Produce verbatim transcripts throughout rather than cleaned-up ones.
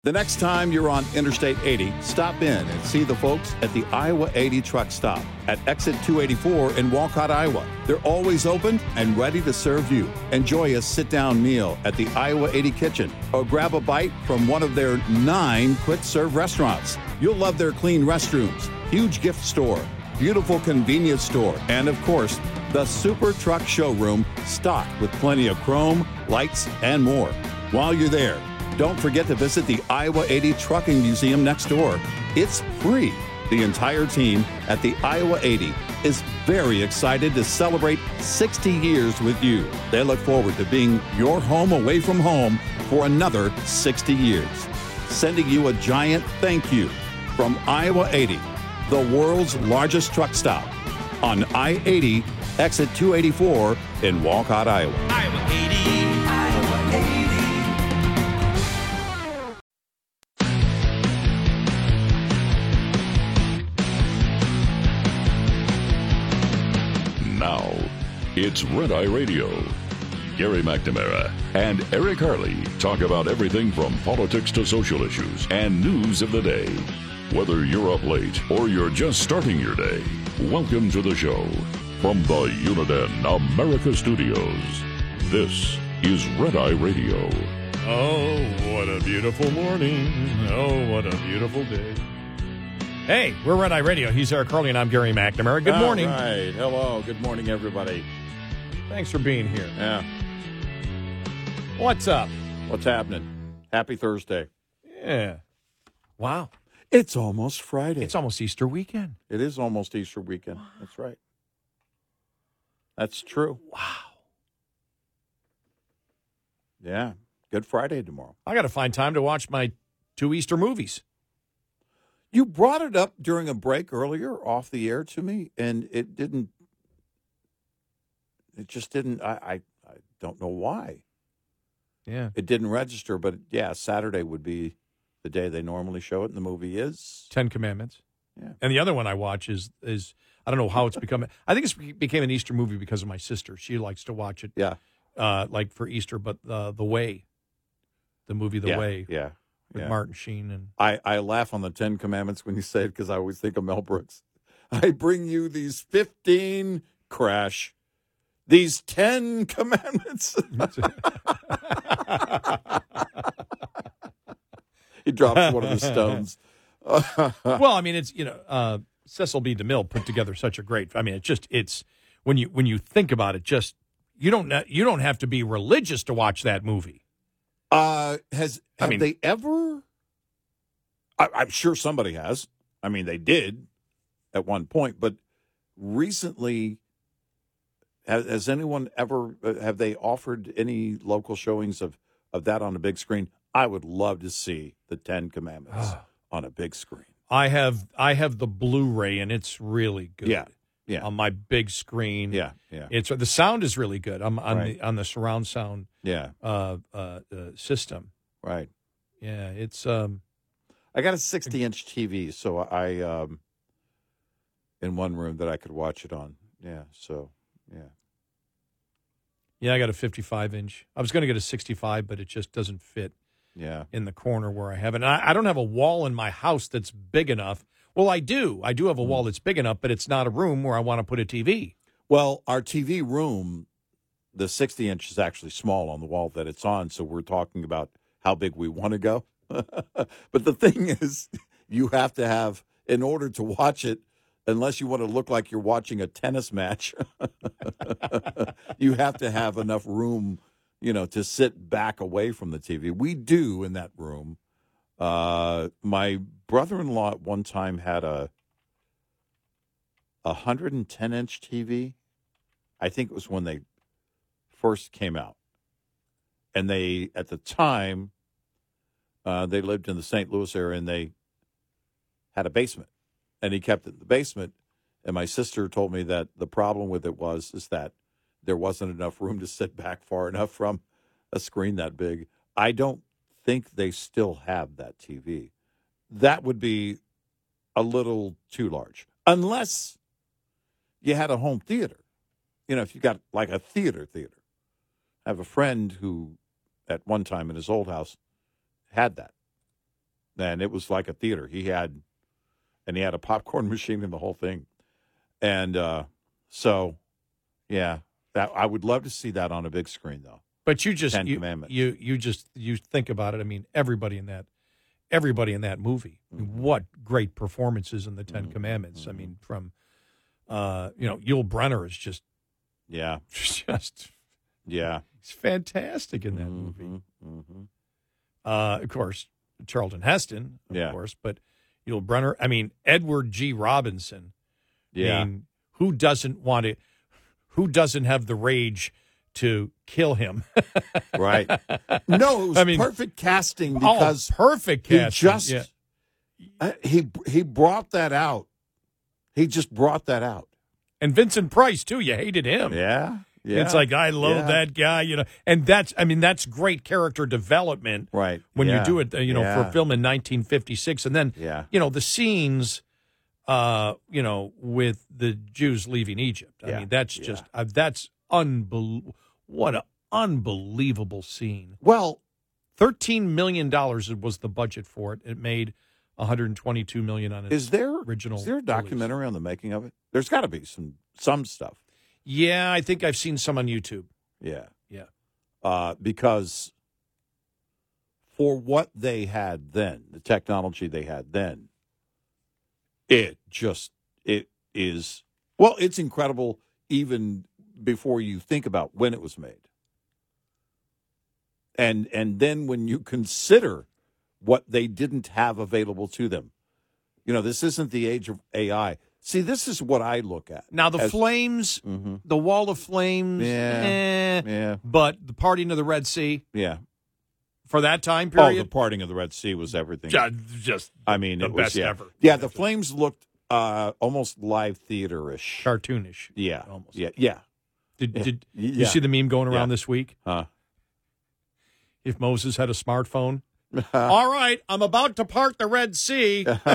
The next time you're on Interstate eighty, stop in and see the folks at the Iowa eighty truck stop at exit two eighty-four in Walcott, Iowa. They're always open and ready to serve you. Enjoy a sit-down meal at the Iowa eighty kitchen or grab a bite from one of their nine quick-serve restaurants. You'll love their clean restrooms, huge gift store, beautiful convenience store, and of course, the Super Truck Showroom stocked with plenty of chrome, lights, and more. While you're there, don't forget to visit the Iowa eighty Trucking Museum next door. It's free. The entire team at the Iowa eighty is very excited to celebrate sixty years with you. They look forward to being your home away from home for another sixty years. Sending you a giant thank you from Iowa eighty, the world's largest truck stop on I eighty, exit two eighty-four in Walcott, Iowa. Iowa eighty. Iowa eighty. Now, it's Red Eye Radio. Gary McNamara and Eric Harley talk about everything from politics to social issues and news of the day. Whether you're up late or you're just starting your day, welcome to the show. From the Uniden America Studios, this is Red Eye Radio. Oh, what a beautiful morning. Oh, what a beautiful day. Hey, we're Red Eye Radio. He's Eric Harley, and I'm Gary McNamara. Good morning. All right. Hello. Good morning, everybody. Thanks for being here. Yeah. What's up? What's happening? Happy Thursday. Yeah. Wow. It's almost Friday. It's almost Easter weekend. It is almost Easter weekend. Wow. That's right. That's true. Wow. Yeah. Good Friday tomorrow. I got to find time to watch my two Easter movies. You brought it up during a break earlier off the air to me, and it didn't, it just didn't, I, I, I don't know why. Yeah. It didn't register, but yeah, Saturday would be the day they normally show it, and the movie is Ten Commandments. Yeah. And the other one I watch is, is I don't know how it's become. I think it's became an Easter movie because of my sister. She likes to watch it. Yeah. Uh, like for Easter, but uh, The Way, the movie The yeah, Way. Yeah. With yeah. Martin Sheen. and I, I laugh on the Ten Commandments when you say it because I always think of Mel Brooks. I bring you these fifteen, crash, these ten commandments. He drops one of the stones. Well, I mean, it's, you know, uh, Cecil B. DeMille put together such a great, I mean, it just, it's, when you when you think about it, just, you don't you don't have to be religious to watch that movie. Uh, has have I mean, they ever? I, I'm sure somebody has. I mean, they did at one point, but recently, has, has anyone ever? Have they offered any local showings of of that on a big screen? I would love to see the Ten Commandments on a big screen. I have I have the Blu-ray, and it's really good. Yeah, yeah. On my big screen. Yeah, yeah. It's the sound is really good. I'm on Right. the on the surround sound. Yeah. Uh, uh, uh, system. Right. Yeah, it's um. I got a sixty-inch T V, so I um. in one room that I could watch it on. Yeah. So yeah. Yeah, I got a fifty-five inch. I was going to get a sixty-five, but it just doesn't fit. Yeah. In the corner where I have it. And I, I don't have a wall in my house that's big enough. Well, I do. I do have a wall that's big enough, but it's not a room where I want to put a T V. Well, our T V room, the sixty inch is actually small on the wall that it's on, so we're talking about how big we want to go. But the thing is, you have to have, in order to watch it, unless you want to look like you're watching a tennis match, you have to have enough room, you know, to sit back away from the T V. We do in that room. Uh, my brother-in-law at one time had a one hundred ten inch T V. I think it was when they first came out. And they, at the time, uh, they lived in the Saint Louis area, and they had a basement. And he kept it in the basement. And my sister told me that the problem with it was is that there wasn't enough room to sit back far enough from a screen that big. I don't think they still have that T V. That would be a little too large. Unless you had a home theater. You know, if you got like a theater theater. I have a friend who, at one time in his old house, had that. and it was like a theater. He had, and he had a popcorn machine and the whole thing, and uh, so, yeah, that I would love to see that on a big screen though. But you just Ten you, Commandments. you you just you think about it. I mean, everybody in that everybody in that movie. I mean, Mm-hmm. what great performances in the Ten Mm-hmm. Commandments. I mean, from uh, you know, Yul Brynner is just Yeah, just yeah. he's fantastic in that movie. Mm-hmm. Mm-hmm. Uh, of course, Charlton Heston, of Yeah. course, but Yul Brynner. I mean, Edward G. Robinson. Yeah. I mean, who doesn't want to? Who doesn't have the rage to kill him? Right. No, it was I mean- perfect casting because oh, perfect he casting. just yeah. uh, he he brought that out. He just brought that out. And Vincent Price too. You hated him. Yeah. Yeah. It's like I love Yeah. that guy, you know. And that's, I mean, that's great character development Right. when Yeah. you do it, uh, you know, Yeah. for a film in nineteen fifty-six, and then, Yeah. you know, the scenes, uh, you know, with the Jews leaving Egypt. I Yeah. mean, that's Yeah. just uh, that's unbelievable. What an unbelievable scene. Well, Thirteen million dollars was the budget for it. It made one hundred twenty-two million on its is there original. is there a release. documentary on the making of it? There's got to be some some stuff. Yeah, I think I've seen some on YouTube. Yeah. Yeah. Uh, because for what they had then, the technology they had then, it just it is well, it's incredible even before you think about when it was made. And and then when you consider what they didn't have available to them. You know, this isn't the age of A I. See, this is what I look at. Now the as- flames, Mhm. the wall of flames, Yeah. eh, Yeah, but the parting of the Red Sea yeah. for that time Oh, the period, parting of the Red Sea was everything. ju- just I mean, the it was, best yeah. ever. Yeah, the flames looked uh, almost live theater-ish. cartoonish. Yeah, almost. yeah, yeah. Did did Yeah. you see the meme going around Yeah. this week? Huh. If Moses had a smartphone. All right, I'm about to part the Red Sea. He's taking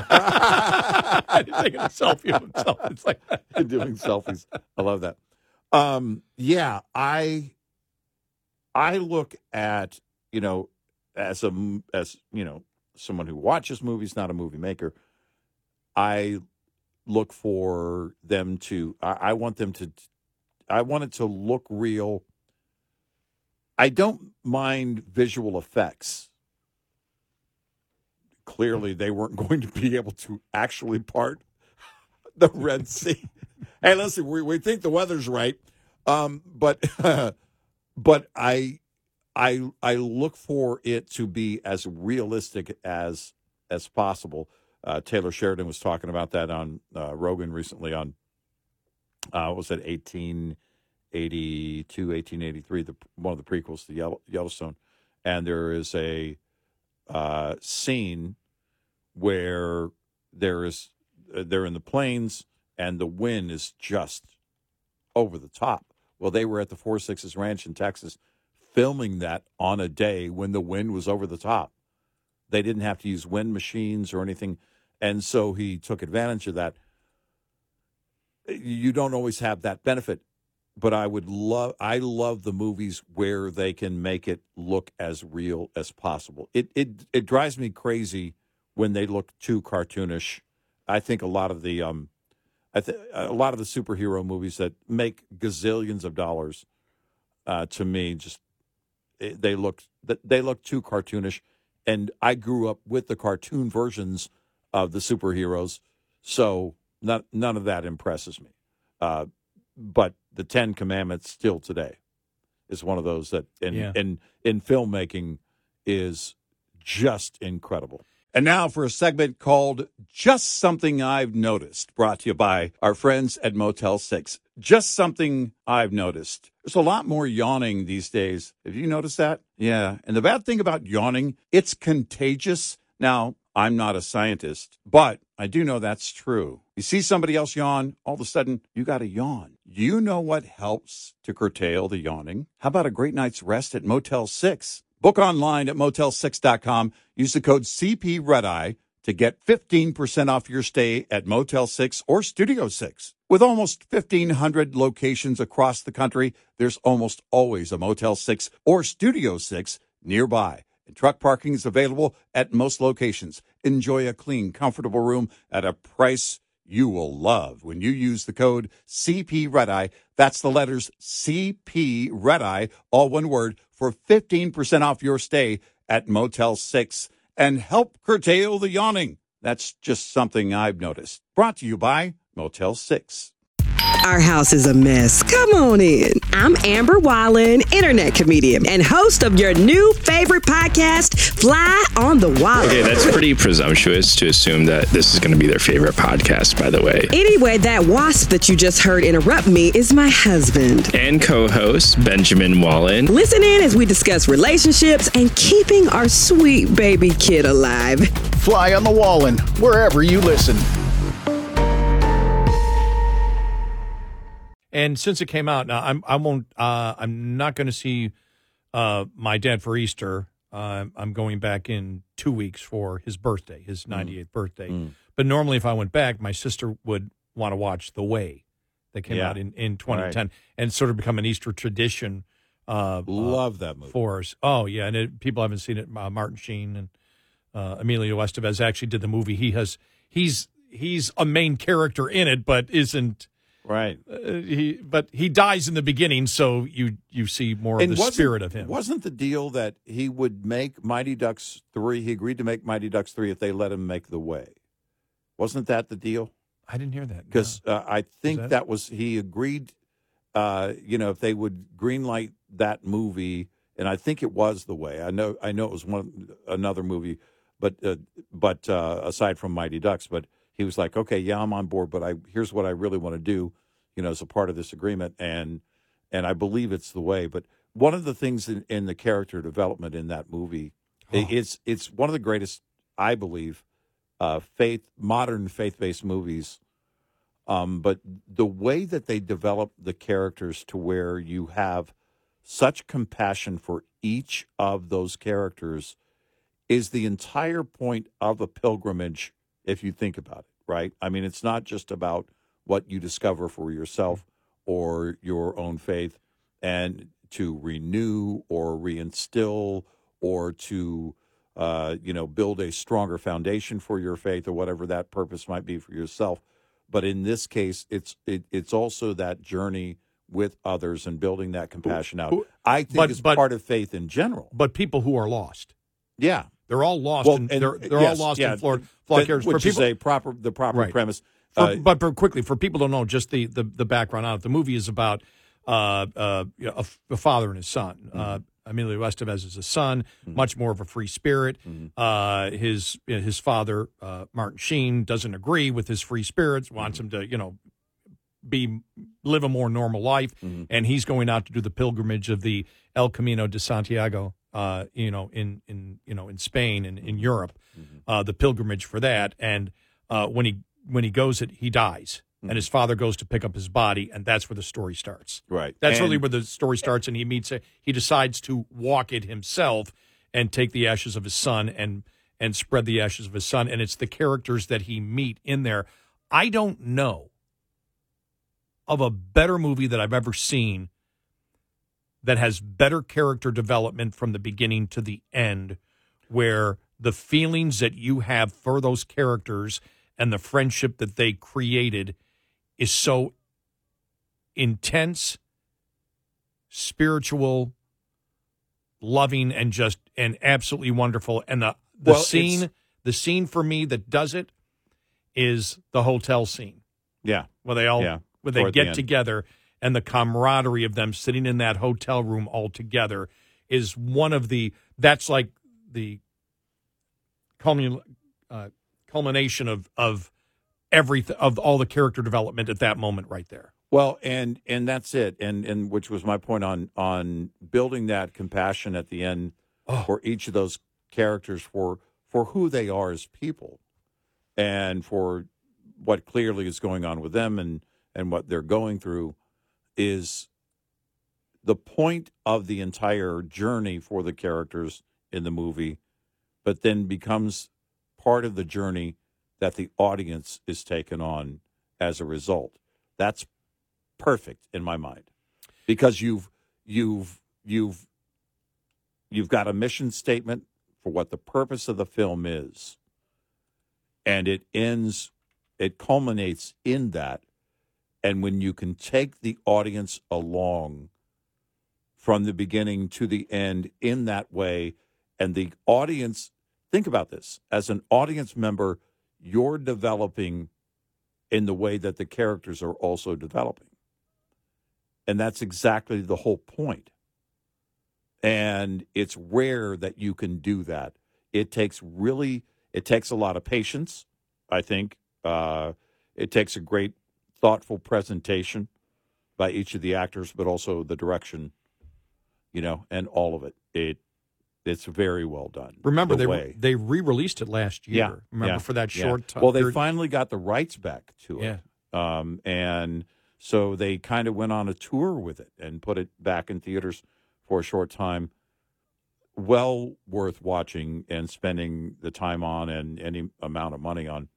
a selfie of himself. It's like Doing selfies. I love that. Um, yeah, I I look at, you know, as a m- as you know, someone who watches movies, not a movie maker. I look for them to. I, I want them to. I want it to look real. I don't mind visual effects. Clearly, they weren't going to be able to actually part the Red Sea. Hey, listen, we, we think the weather's right, um, but but I I I look for it to be as realistic as as possible. Uh, Taylor Sheridan was talking about that on uh, Rogan recently on uh, what was it eighteen eighty-two, eighteen eighty-three, the one of the prequels to Yellow, Yellowstone, and there is a uh, scene where there is uh, they're in the plains and the wind is just over the top. Well, they were at the Four Sixes Ranch in Texas filming that on a day when the wind was over the top. They didn't have to use wind machines or anything, and so he took advantage of that. You don't always have that benefit, but I would love I love the movies where they can make it look as real as possible. It it it drives me crazy when they look too cartoonish. I think a lot of the um I th- a lot of the superhero movies that make gazillions of dollars uh, to me just it, they look they look too cartoonish, and I grew up with the cartoon versions of the superheroes, so not, none of that impresses me. Uh, but the Ten Commandments still today is one of those that in Yeah. in, in filmmaking is just incredible. And now for a segment called Just Something I've Noticed, brought to you by our friends at Motel six. Just something I've noticed. There's a lot more yawning these days. Have you noticed that? Yeah. And the bad thing about yawning, it's contagious. Now, I'm not a scientist, but I do know that's true. You see somebody else yawn, all of a sudden, you got to yawn. You know what helps to curtail the yawning? How about a great night's rest at Motel six? Book online at motel six dot com. Use the code C P Red Eye to get fifteen percent off your stay at Motel six or Studio six. With almost fifteen hundred locations across the country, there's almost always a Motel six or Studio six nearby. And truck parking is available at most locations. Enjoy a clean, comfortable room at a price you will love when you use the code C P Red Eye. That's the letters C P Red Eye, all one word, for fifteen percent off your stay at Motel six. And help curtail the yawning. That's just something I've noticed. Brought to you by Motel six. Our house is a mess. Come on in. I'm Amber Wallen, internet comedian and host of your new favorite podcast, Fly on the Wall. Okay, that's pretty presumptuous to assume that this is going to be their favorite podcast, by the way. Anyway, that wasp that you just heard interrupt me is my husband. And co-host, Benjamin Wallen. Listen in as we discuss relationships and keeping our sweet baby kid alive. Fly on the Wallen, wherever you listen. And since it came out, now I'm I won't uh, I'm not going to see uh, my dad for Easter. Uh, I'm going back in two weeks for his birthday, his ninety-eighth mm. birthday. Mm. But normally, if I went back, my sister would want to watch The Way that came yeah. out in, in twenty ten, right. and sort of become an Easter tradition. Uh, Love that movie for us. Oh yeah, and it, people haven't seen it. Uh, Martin Sheen and uh, Emilio Estevez actually did the movie. He has he's he's a main character in it, but isn't. Right, uh, he but he dies in the beginning, so you you see more and of the spirit of him. Wasn't the deal that he would make Mighty Ducks three? He agreed to make Mighty Ducks three if they let him make The Way. Wasn't that the deal? I didn't hear that because no. uh, I think that? that was he agreed. Uh, you know, if they would greenlight that movie, and I think it was The Way. I know I know it was one another movie, but uh, but uh, aside from Mighty Ducks, but. He was like, okay, yeah, I'm on board, but I here's what I really want to do, you know, as a part of this agreement, and and I believe it's The Way. But one of the things in, in the character development in that movie, oh. it's it's one of the greatest, I believe, uh, faith modern faith-based movies. Um, but the way that they develop the characters to where you have such compassion for each of those characters is the entire point of a pilgrimage. If you think about it, right? I mean, it's not just about what you discover for yourself or your own faith and to renew or reinstill or to, uh, you know, build a stronger foundation for your faith or whatever that purpose might be for yourself. But in this case, it's it, it's also that journey with others and building that compassion out. I think but, it's but, part of faith in general. But people who are lost. Yeah. They're all lost. Well, in, and, they're they're yes, all lost yeah, in Florida. Florida that, which for people, is a proper the proper right. premise. For, Uh, but for quickly, for people who don't know, just the, the, the background on it, the movie is about uh, uh, a, a father and his son. Mm-hmm. Uh, Emilio Estevez is a son, mm-hmm. much more of a free spirit. Mm-hmm. Uh, his his father, uh, Martin Sheen, doesn't agree with his free spirits, wants mm-hmm. him to, you know, be live a more normal life, mm-hmm. and he's going out to do the pilgrimage of the El Camino de Santiago. Uh, you know, in, in you know in Spain and in Europe, mm-hmm. uh, the pilgrimage for that, and uh, when he when he goes, it he dies, mm-hmm. and his father goes to pick up his body, and that's where the story starts. Right, that's and, really where the story starts, and he meets he decides to walk it himself and take the ashes of his son and and spread the ashes of his son, and it's the characters that he meet in there. I don't know of a better movie that I've ever seen that has better character development from the beginning to the end, where the feelings that you have for those characters and the friendship that they created is so intense, spiritual, loving, and just and absolutely wonderful. And the the well, scene, the scene for me that does it is the hotel scene. Yeah, where they all yeah. where they Toward get the together. And the camaraderie of them sitting in that hotel room all together is one of the, that's like the culmin, uh, culmination of, of everything, of all the character development at that moment right there. Well, and and that's it. And and which was my point on, on building that compassion at the end oh. for each of those characters for, for who they are as people and for what clearly is going on with them and, and what they're going through. Is the point of the entire journey for the characters in the movie, but then becomes part of the journey that the audience is taken on as a result. That's perfect in my mind because you've you've you've you've got a mission statement for what the purpose of the film is, and it ends, it culminates in that. And when you can take the audience along from the beginning to the end in that way, and the audience, think about this, as an audience member, you're developing in the way that the characters are also developing. And that's exactly the whole point. And it's rare that you can do that. It takes really, it takes a lot of patience, I think. Uh, it takes a great, thoughtful presentation by each of the actors, but also the direction, you know, and all of it. It it's very well done. Remember, the they way. they re-released it last year. Yeah, Remember, yeah, for that yeah. short time. Well, they finally got the rights back to Yeah. it. Um, and so they kind of went on a tour with it and put it back in theaters for a short time. Well worth watching and spending the time on and any amount of money on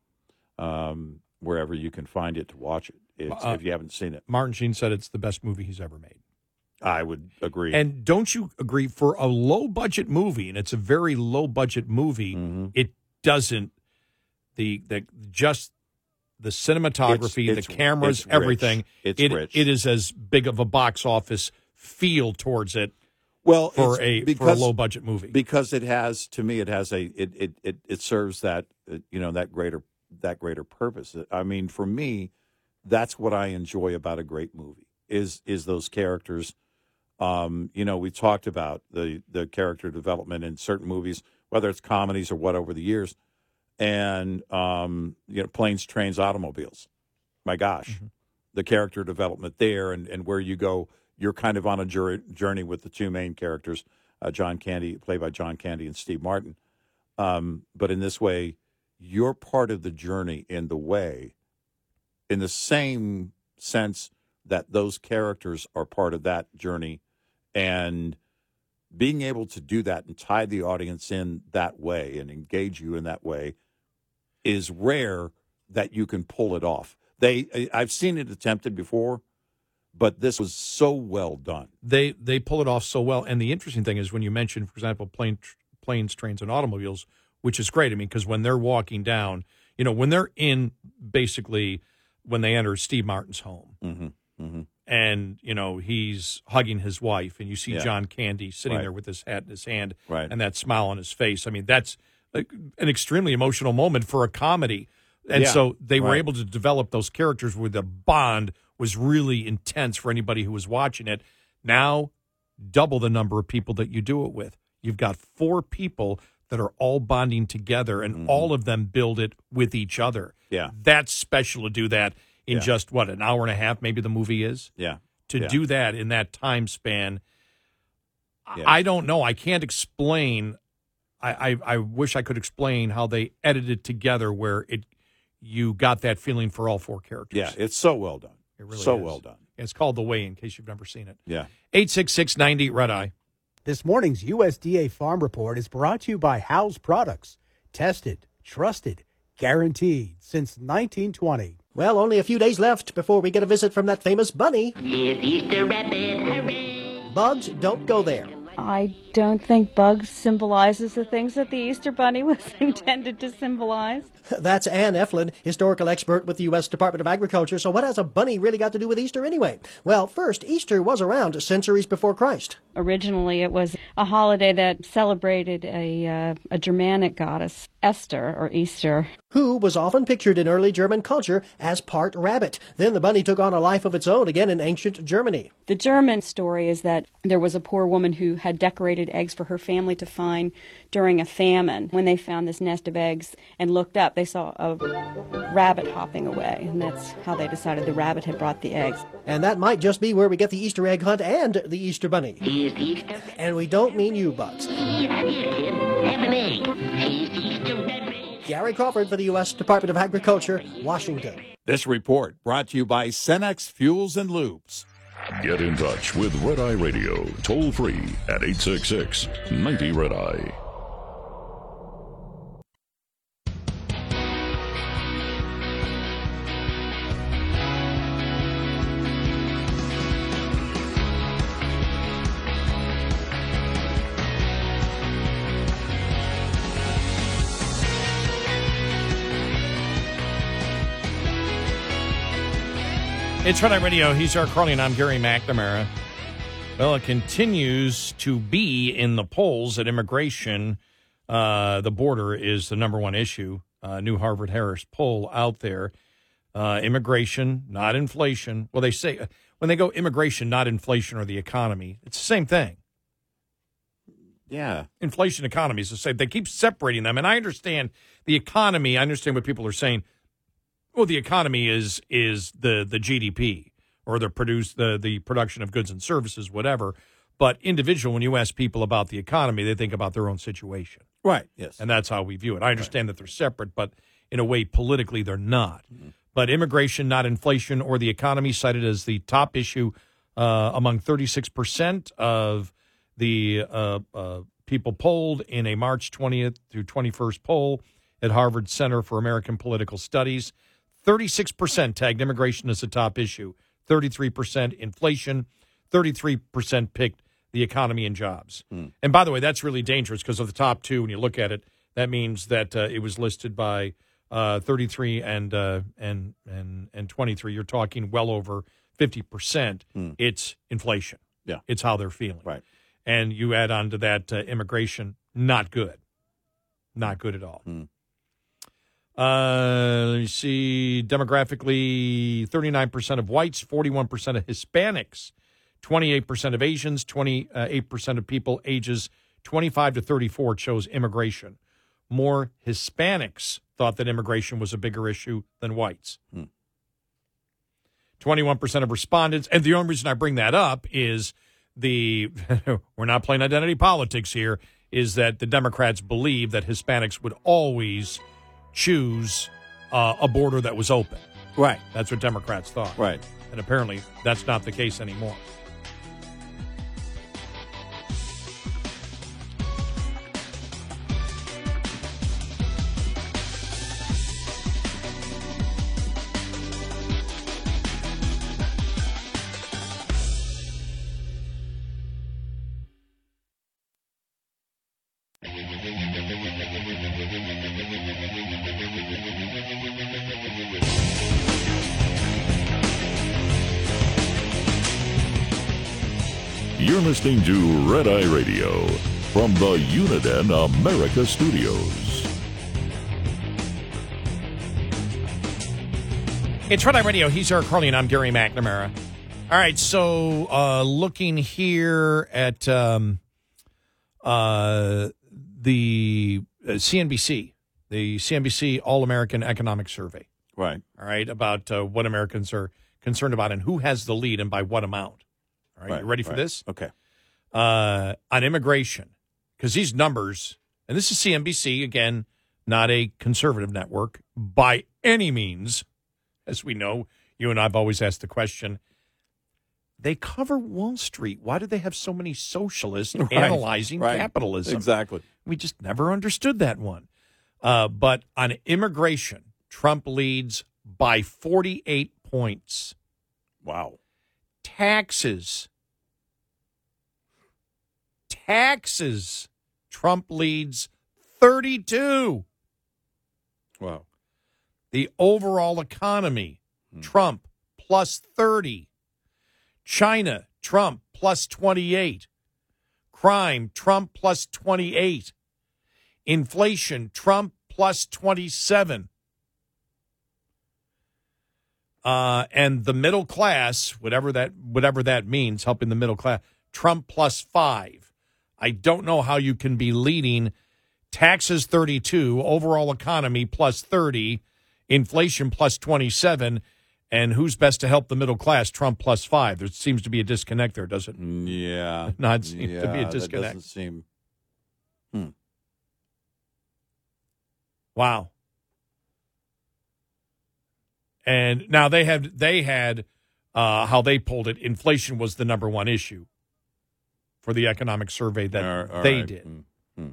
um, wherever you can find it to watch it it's, Uh, if you haven't seen it. Martin Sheen said it's the best movie he's ever made. I would agree. And don't you agree, for a low-budget movie, and it's a very low-budget movie, Mm-hmm. it doesn't, the the just the cinematography, It's- it's- the cameras, it's rich. everything, It's it, rich. it is as big of a box office feel towards it well, for it's a, because, for a low-budget movie. because it has, to me, it has a it it it, it serves that uh, you know that greater that greater purpose. I mean, for me, that's what I enjoy about a great movie is is those characters. Um, you know, we talked about the the character development in certain movies, whether it's comedies or what over the years, and um, you know, planes, trains, automobiles. My gosh, Mm-hmm. the character development there, and, and where you go, you're kind of on a jur- journey with the two main characters, uh, John Candy, played by John Candy, and Steve Martin. Um, but in this way, you're part of the journey in the way, in the same sense that those characters are part of that journey. And being able to do that and tie the audience in that way and engage you in that way is rare that you can pull it off. They, I've seen it attempted before, but this was so well done. They they pull it off so well. And the interesting thing is when you mention, for example, plane, planes, trains, and automobiles, which is great. I mean, because when they're walking down, you know, when they're in basically when they enter Steve Martin's home, Mm-hmm. Mm-hmm. and you know he's hugging his wife, and you see Yeah. John Candy sitting Right. there with his hat in his hand, Right. and that smile on his face. I mean, that's like an extremely emotional moment for a comedy. And Yeah. so they were Right. able to develop those characters where the bond was really intense for anybody who was watching it. Now, double the number of people that you do it with. You've got four people that are all bonding together, and Mm-hmm. all of them build it with each other. Yeah. That's special to do that in Yeah. just, what, an hour and a half, maybe the movie is? Yeah. To Yeah. do that in that time span, Yeah. I don't know. I can't explain. I, I, I wish I could explain how they edited together where it you got that feeling for all four characters. Yeah, it's so well done. It really so is. well done. It's called The Way, in case you've never seen it. Yeah. eight six six, ninety, Red Eye. This morning's U S D A Farm Report is brought to you by House Products. Tested, trusted, guaranteed since nineteen twenty. Well, only a few days left before we get a visit from that famous bunny. It's Easter Rabbit, hooray! Bugs, don't go there. I don't think Bugs symbolizes the things that the Easter Bunny was intended to symbolize. That's Ann Eflin, historical expert with the U S Department of Agriculture. So what has a bunny really got to do with Easter anyway? Well, first, Easter was around centuries before Christ. Originally, it was a holiday that celebrated a, uh, a Germanic goddess, Esther, or Easter. Who was often pictured in early German culture as part rabbit. Then the bunny took on a life of its own again in ancient Germany. The German story is that there was a poor woman who had decorated eggs for her family to find during a famine. When they found this nest of eggs and looked up, they saw a rabbit hopping away, and that's how they decided the rabbit had brought the eggs. And that might just be where we get the Easter egg hunt and the Easter bunny. Here's Easter. And we don't mean you, Bugs. Yeah, here, kid. Have an egg. Here's Easter Rabbit. Gary Crawford for the U S Department of Agriculture, Washington. This report brought to you by Cenex Fuels and Lubes. Get in touch with Red Eye Radio, toll free at eight six six, ninety, Red Eye. It's Red Eye Radio. He's Eric Carly, and I'm Gary McNamara. Well, it continues to be in the polls that immigration, uh, the border, is the number one issue. Uh, new Harvard-Harris poll out there. Uh, immigration, not inflation. Well, they say when they go immigration, not inflation, or the economy, it's the same thing. Yeah. Inflation, economy is the same. They keep separating them. And I understand the economy. I understand what people are saying. Well, the economy is is the, the G D P or the produce the, the production of goods and services, whatever. But individual, when you ask people about the economy, they think about their own situation. Right. Yes. And that's how we view it. I understand right. that they're separate, but in a way, politically, they're not. Mm-hmm. But immigration, not inflation, or the economy, cited as the top issue uh, among thirty-six percent of the uh, uh, people polled in a March twentieth through twenty-first poll at Harvard Center for American Political Studies. thirty-six percent tagged immigration as the top issue, thirty-three percent inflation, thirty-three percent picked the economy and jobs. Hmm. And by the way, that's really dangerous because of the top two, when you look at it, that means that uh, it was listed by uh, thirty-three and, uh, and, and, and twenty-three. You're talking well over fifty percent. Hmm. It's inflation. Yeah. It's how they're feeling. Right. And you add on to that uh, immigration, not good. Not good at all. Hmm. Uh, let me see. Demographically, thirty-nine percent of whites, forty-one percent of Hispanics, twenty-eight percent of Asians, twenty-eight percent of people ages twenty-five to thirty-four chose immigration. More Hispanics thought that immigration was a bigger issue than whites. Hmm. twenty-one percent of respondents, and the only reason I bring that up is the, we're not playing identity politics here, is that the Democrats believe that Hispanics would always choose uh, a border that was open. Right. That's what Democrats thought. Right. And apparently that's not the case anymore. You're listening to Red Eye Radio from the Uniden America Studios. It's Red Eye Radio. He's Eric Carly, and I'm Gary McNamara. All right, so uh, looking here at um, uh, the uh, C N B C, the C N B C All-American Economic Survey. Right. All right, about uh, what Americans are concerned about and who has the lead and by what amount. All right, right, you ready for right. this? Okay. Uh, on immigration, because these numbers, and this is C N B C, again, not a conservative network by any means. As we know, you and I have always asked the question, they cover Wall Street. Why do they have so many socialists right, analyzing right. capitalism? Exactly. We just never understood that one. Uh, but on immigration, Trump leads by forty-eight points. Wow. Taxes. Taxes. Trump leads thirty-two. Wow. The overall economy, Hmm. Trump plus thirty. China, Trump plus twenty-eight. Crime, Trump plus twenty-eight. Inflation, Trump plus twenty-seven. Uh, and the middle class, whatever that whatever that means, helping the middle class, Trump plus five. I don't know how you can be leading taxes thirty-two, overall economy plus thirty, inflation plus twenty-seven, and who's best to help the middle class? Trump plus five. There seems to be a disconnect there, doesn't it? Yeah. Not seem yeah, to be a that disconnect. doesn't seem. Hmm. Wow. And now they had they had uh, how they pulled it. Inflation was the number one issue for the economic survey that All- all they right. did. Hmm. Hmm.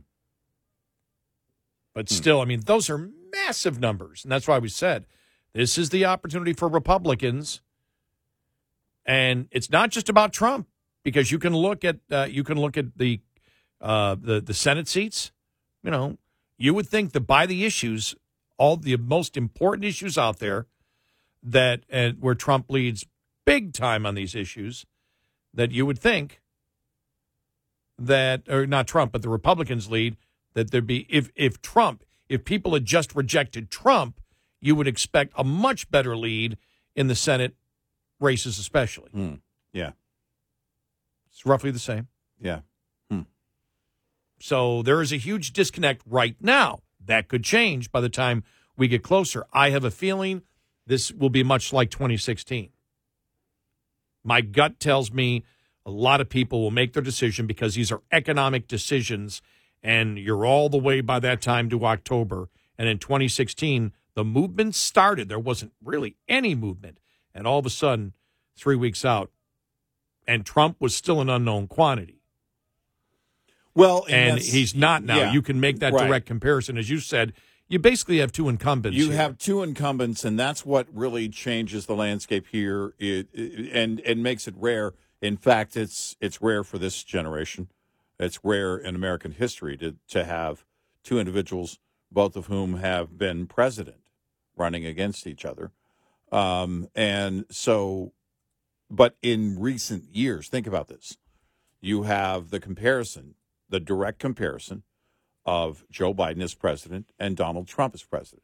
But still, I mean, those are massive numbers, and that's why we said this is the opportunity for Republicans. And it's not just about Trump, because you can look at uh, you can look at the uh, the the Senate seats. You know, you would think that by the issues, all the most important issues out there, that uh, where Trump leads big time on these issues, that you would think that, or not Trump, but the Republicans lead, that there'd be, if, if Trump, if people had just rejected Trump, you would expect a much better lead in the Senate races especially. Mm. Yeah. It's roughly the same. Yeah. Hmm. So there is a huge disconnect right now. That could change by the time we get closer. I have a feeling this will be much like twenty sixteen. My gut tells me a lot of people will make their decision because these are economic decisions, and you're all the way by that time to October. And in twenty sixteen, the movement started. There wasn't really any movement. And all of a sudden, three weeks out, and Trump was still an unknown quantity. Well, and, and he's not now. Yeah, you can make that right. direct comparison. As you said, you basically have two incumbents. You here. have two incumbents, and that's what really changes the landscape here it, it, and, and makes it rare. In fact, it's it's rare for this generation. It's rare in American history to, to have two individuals, both of whom have been president, running against each other. Um, and so, but in recent years, think about this. You have the comparison, the direct comparison of Joe Biden as president and Donald Trump as president.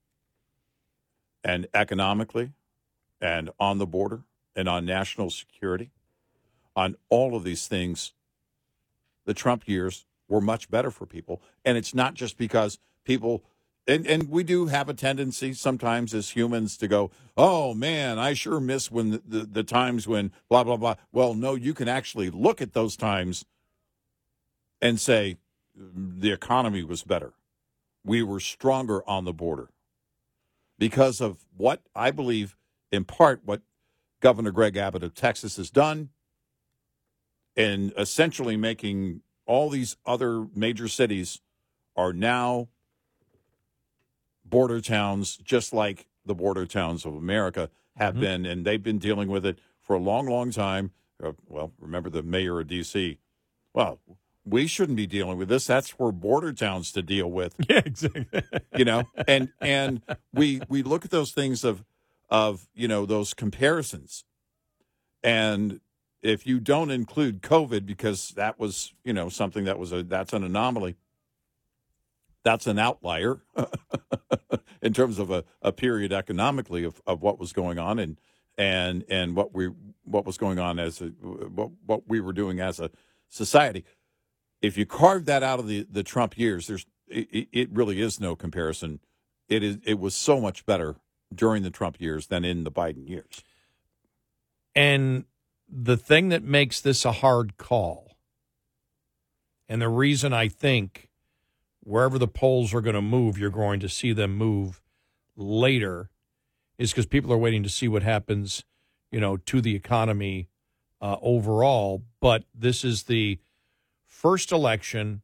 And economically, and on the border, and on national security, on all of these things, the Trump years were much better for people. And it's not just because people... And and we do have a tendency sometimes as humans to go, oh, man, I sure miss when the, the, the times when blah, blah, blah. Well, no, you can actually look at those times and say the economy was better. We were stronger on the border because of what I believe, in part, what Governor Greg Abbott of Texas has done in essentially making all these other major cities are now border towns, just like the border towns of America have mm-hmm. been, and they've been dealing with it for a long, long time. Uh, well, remember the mayor of D C Well, we shouldn't be dealing with this. That's for border towns to deal with. Yeah, exactly. You know, and and we we look at those things of of you know those comparisons, and if you don't include COVID because that was you know something that was a that's an anomaly. That's an outlier in terms of a, a period economically of, of what was going on and and and what we what was going on as a, what what we were doing as a society. If you carve that out of the, the Trump years, there's it, it really is no comparison. It is it was so much better during the Trump years than in the Biden years. And the thing that makes this a hard call, and the reason I think wherever the polls are going to move, you're going to see them move later, is because people are waiting to see what happens, you know, to the economy uh, overall. But this is the first election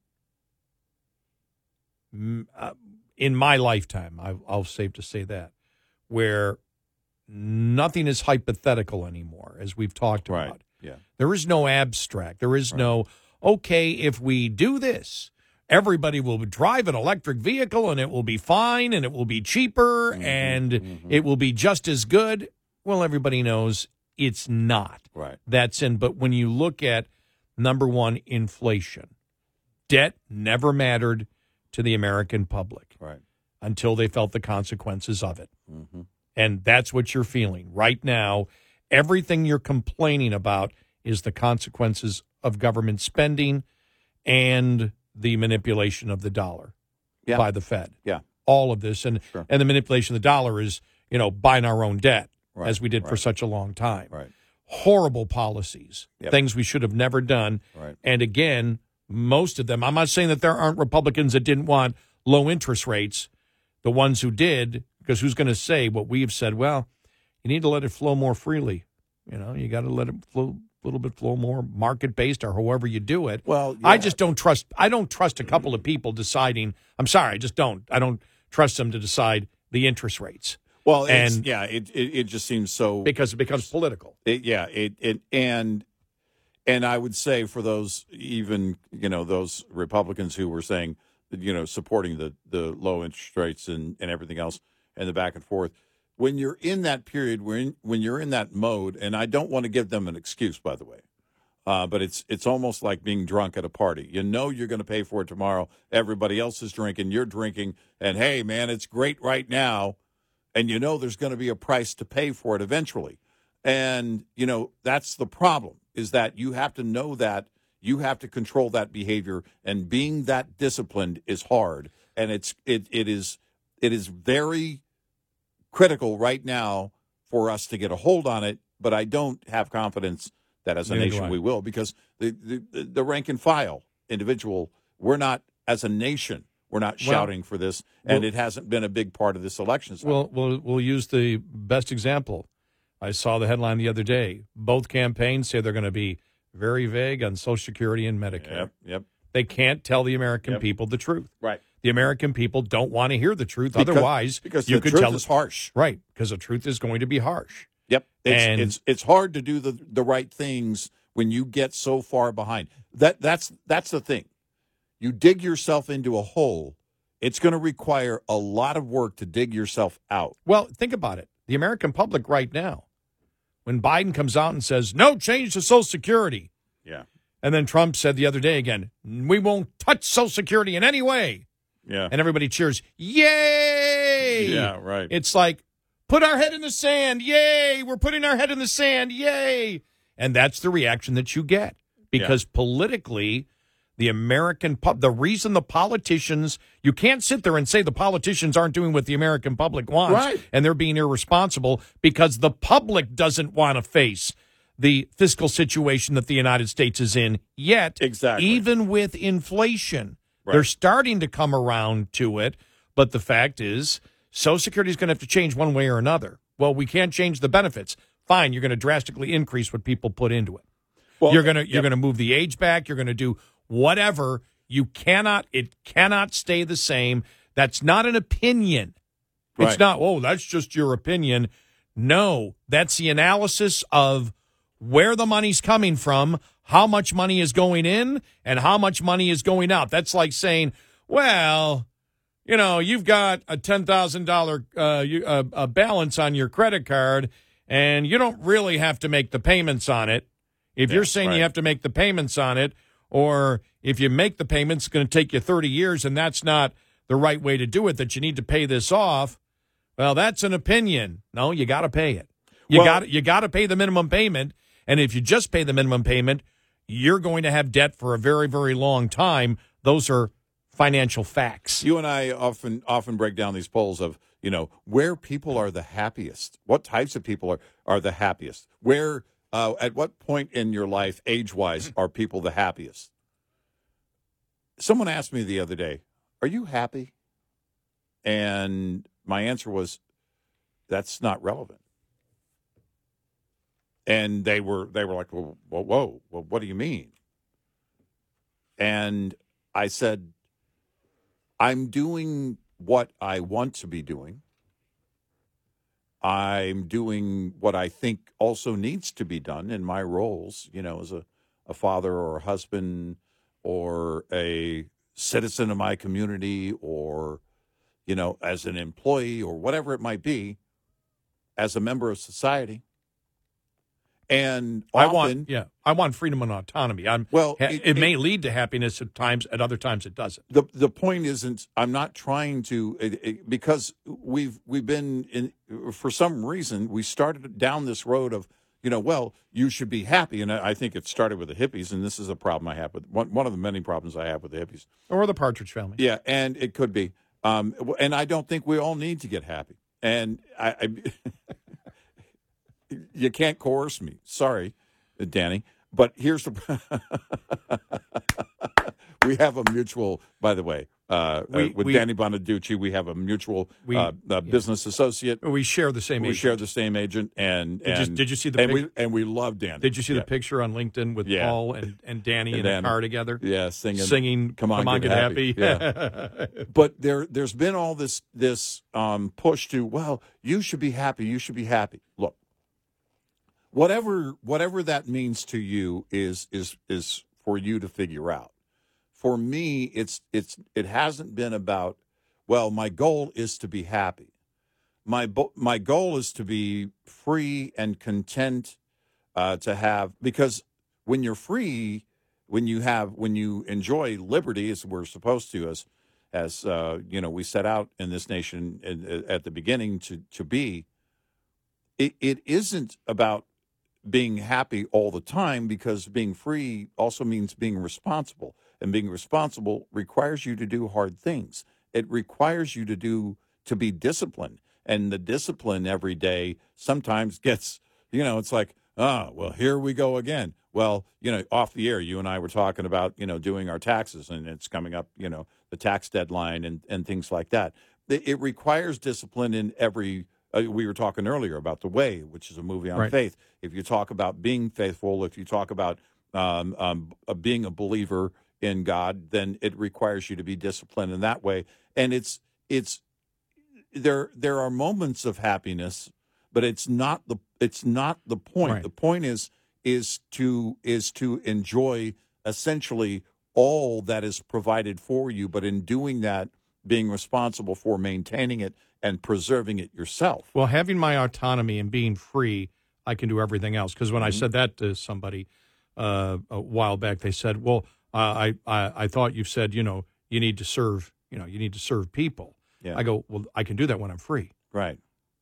uh, in my lifetime, I, I'll safe to say that, where nothing is hypothetical anymore, as we've talked right. about. Yeah. There is no abstract. There is right. no, okay, if we do this, everybody will drive an electric vehicle and it will be fine and it will be cheaper mm-hmm, and mm-hmm. it will be just as good. Well, everybody knows it's not. Right. That's in. But when you look at, number one, inflation, debt never mattered to the American public right. until they felt the consequences of it. Mm-hmm. And that's what you're feeling right now. Everything you're complaining about is the consequences of government spending and the manipulation of the dollar yeah. by the Fed. Yeah. All of this. And sure. and the manipulation of the dollar is, you know, buying our own debt, right. as we did right. for such a long time. Right. Horrible policies, yep. things we should have never done. Right. And again, most of them, I'm not saying that there aren't Republicans that didn't want low interest rates. The ones who did, because who's going to say what we've said? Well, you need to let it flow more freely. You know, you got to let it flow a little bit flow more market-based or however you do it. Well, yeah. I just don't trust I don't trust a couple of people deciding. I'm sorry, I just don't. I don't trust them to decide the interest rates. Well, and it's, yeah, it, it it just seems so because it becomes political. It, yeah, it it and and I would say for those even, you know, those Republicans who were saying, you know, supporting the, the low interest rates and, and everything else and the back and forth, when you're in that period, when when you're in that mode, and I don't want to give them an excuse, by the way, uh, but it's it's almost like being drunk at a party. You know you're going to pay for it tomorrow. Everybody else is drinking, you're drinking, and hey, man, it's great right now, and you know there's going to be a price to pay for it eventually. And, you know, that's the problem, is that you have to know that, you have to control that behavior, and being that disciplined is hard. And it's it it is it is very critical right now for us to get a hold on it, but I don't have confidence that as a Neither do nation I. we will, because the, the, the rank and file individual, we're not, as a nation, we're not Well, shouting for this, and well- it hasn't been a big part of this election cycle. We'll, we'll, we'll use the best example. I saw the headline the other day. Both campaigns say they're going to be very vague on Social Security and Medicare. Yep, yep. They can't tell the American Yep. people the truth. Right. The American people don't want to hear the truth. Because- Otherwise, because you the could truth tell is harsh. Right, because the truth is going to be harsh. Yep. It's, And- it's it's hard to do the the right things when you get so far behind. That that's that's the thing. You dig yourself into a hole, it's going to require a lot of work to dig yourself out. Well, think about it. The American public right now, when Biden comes out and says, no change to Social Security, Yeah. and then Trump said the other day again, we won't touch Social Security in any way. Yeah. And everybody cheers, yay! Yeah, right. It's like, put our head in the sand, yay! We're putting our head in the sand, yay! And that's the reaction that you get. Because politically, the American pub, the reason the politicians, you can't sit there and say the politicians aren't doing what the American public wants, Right. and they're being irresponsible, because the public doesn't want to face the fiscal situation that the United States is in yet. Exactly. Even with inflation. Right. They're starting to come around to it, but the fact is, Social Security is going to have to change one way or another. Well, we can't change the benefits. Fine, you're going to drastically increase what people put into it. Well, you're going to you're yep. going to move the age back. You're going to do whatever. You cannot. It cannot stay the same. That's not an opinion. It's Right. not. Oh, that's just your opinion. No, that's the analysis of where the money's coming from, how much money is going in, and how much money is going out. That's like saying, well, you know, you've got a ten thousand dollars uh, you- uh, a balance on your credit card, and you don't really have to make the payments on it. If Yeah, you're saying right. you have to make the payments on it, or if you make the payments, it's going to take you thirty years, and that's not the right way to do it, that you need to pay this off, well, that's an opinion. No, you got to pay it. You Well- got you got to pay the minimum payment, and if you just pay the minimum payment, you're going to have debt for a very, very long time. Those are financial facts. You and I often often break down these polls of, you know, where people are the happiest. What types of people are, are the happiest? Where, uh, at what point in your life, age-wise, are people the happiest? Someone asked me the other day, are you happy? And my answer was, that's not relevant. And they were they were like, well, whoa, whoa, well, what do you mean? And I said, I'm doing what I want to be doing. I'm doing what I think also needs to be done in my roles, you know, as a, a father or a husband or a citizen of my community or, you know, as an employee or whatever it might be, as a member of society. And I often, want, yeah, I want freedom and autonomy. I'm Well, ha- it- it, may it- lead to happiness at times. At other times, it doesn't. the the point isn't, I'm not trying to, it, it, because we've we've been in, for some reason we started down this road of, you know, well, you should be happy, and I I think it started with the hippies, and this is a problem I have with one one of the many problems I have with the hippies. Or the Partridge Family. Yeah, and it could be, um, and I don't think we all need to get happy, and I, I you can't coerce me. Sorry, Danny, but here's the. We have a mutual, by the way, uh, We- uh, with we- Danny Bonaducci. We have a mutual We- uh, uh, business associate. We share the same We agent. share the same agent, and Did you- and did you see the and we pic- and we love Danny. Did you see Yeah. the picture on LinkedIn with Yeah. Paul and, and Danny And in then- a car together? Yeah, singing, Singing, "Come on, Come on get, Get happy." Happy. Yeah. But there, there's been all this this um, push to, well, you should be happy. You should be happy. Look, whatever whatever that means to you is is is for you to figure out. For me, it's it's it hasn't been about, well, my goal is to be happy. my bo- my goal is to be free and content, uh, to have, because when you're free, when you have when you enjoy liberty, as we're supposed to, as as uh, you know, we set out in this nation in, at the beginning to to be. It it isn't about being happy all the time, because being free also means being responsible, and being responsible requires you to do hard things. It requires you to do to be disciplined. And the discipline every day sometimes gets, you know, it's like, ah, well, here we go again. Well, you know, off the air, you and I were talking about, you know, doing our taxes, and it's coming up, you know, the tax deadline and, and things like that. It, it requires discipline in every, uh, we were talking earlier about The Way, which is a movie on Right. faith. If you talk about being faithful, if you talk about um, um, uh, being a believer in God, then it requires you to be disciplined in that way. And it's, it's, There, there are moments of happiness, but it's not the it's not the point. Right. The point is is to is to enjoy essentially all that is provided for you, but in doing that, being responsible for maintaining it and preserving it yourself. Well, having my autonomy and being free, I can do everything else. Because when Mm-hmm. I said that to somebody uh, a while back, they said, "Well, uh, I, I I thought you said, you know, you need to serve, you know, you need to serve people." Yeah. I go, well, I can do that when I'm free. Right.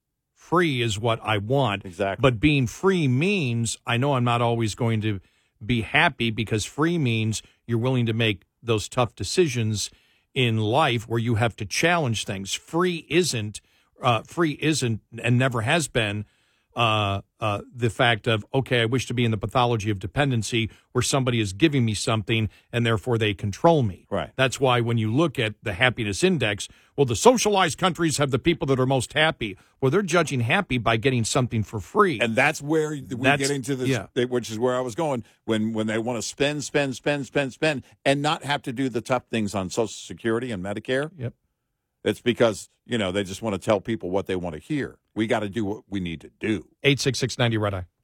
Free is what I want. Exactly. But being free means I know I'm not always going to be happy, because free means you're willing to make those tough decisions in life where you have to challenge things. Free isn't, uh, free isn't and never has been uh, uh, the fact of, okay, I wish to be in the pathology of dependency where somebody is giving me something and therefore they control me. Right. That's why when you look at the happiness index, well, the socialized countries have the people that are most happy. Well, they're judging happy by getting something for free. And that's where we That's- get into this, yeah. which is where I was going, when, when they want to spend, spend, spend, spend, spend, and not have to do the tough things on Social Security and Medicare. Yep. It's because, you know, they just want to tell people what they want to hear. We got to do what we need to do. eight six six ninety Red Eye.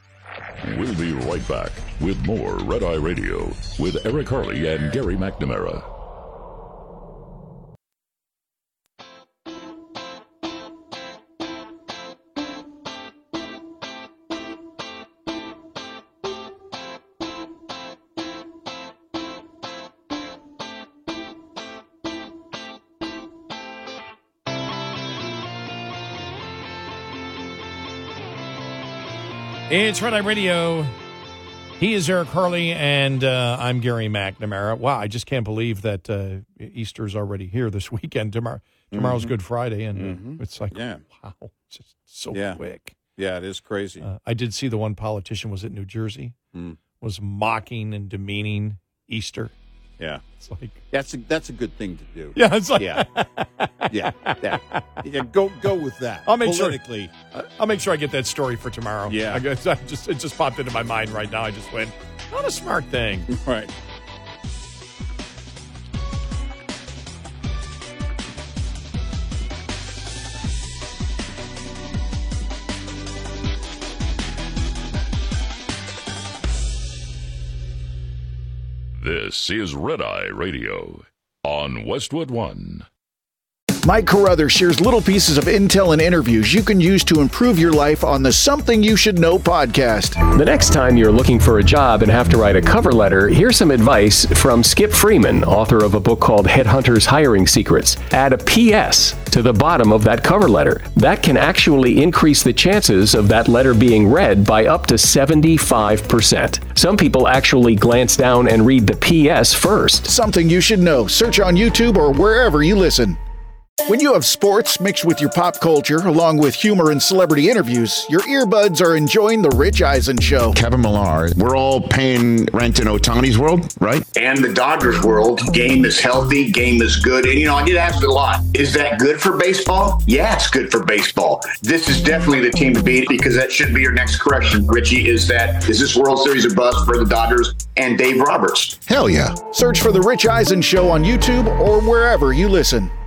We'll be right back with more Red Eye Radio with Eric Harley and Gary McNamara. It's Red Eye Radio. He is Eric Harley, and uh, I'm Gary McNamara. Wow, I just can't believe that uh, Easter's already here this weekend. Tomorrow, tomorrow's Mm-hmm. Good Friday, and Mhm. uh, it's like, Yeah. wow, it's just so Yeah. quick. Yeah, it is crazy. Uh, I did see the one politician was at New Jersey, Mm. was mocking and demeaning Easter. Yeah. It's like, That's a, that's a good thing to do. yeah, it's like, Yeah. Yeah. Yeah. Yeah, Go go with that. I'll make sure- Politically. I'll make sure I get that story for tomorrow. Yeah. I guess I just it just popped into my mind right now. I just went, not a smart thing. Right. This is Red Eye Radio on Westwood One. Mike Carruthers shares little pieces of intel and interviews you can use to improve your life on the Something You Should Know podcast. The next time you're looking for a job and have to write a cover letter, here's some advice from Skip Freeman, author of a book called Headhunters Hiring Secrets. Add a P S to the bottom of that cover letter. That can actually increase the chances of that letter being read by up to seventy-five percent. Some people actually glance down and read the P S first. Something You Should Know. Search on YouTube or wherever you listen. When you have sports mixed with your pop culture, along with humor and celebrity interviews, your earbuds are enjoying The Rich Eisen Show. Kevin Millar, we're all paying rent in Ohtani's world, right? And the Dodgers world, game is healthy, game is good. And, you know, I get asked a lot, is that good for baseball? Yeah, it's good for baseball. This is definitely the team to beat, because that should be your next correction, Richie, is that, is this World Series a bust for the Dodgers and Dave Roberts? Hell yeah. Search for The Rich Eisen Show on YouTube or wherever you listen.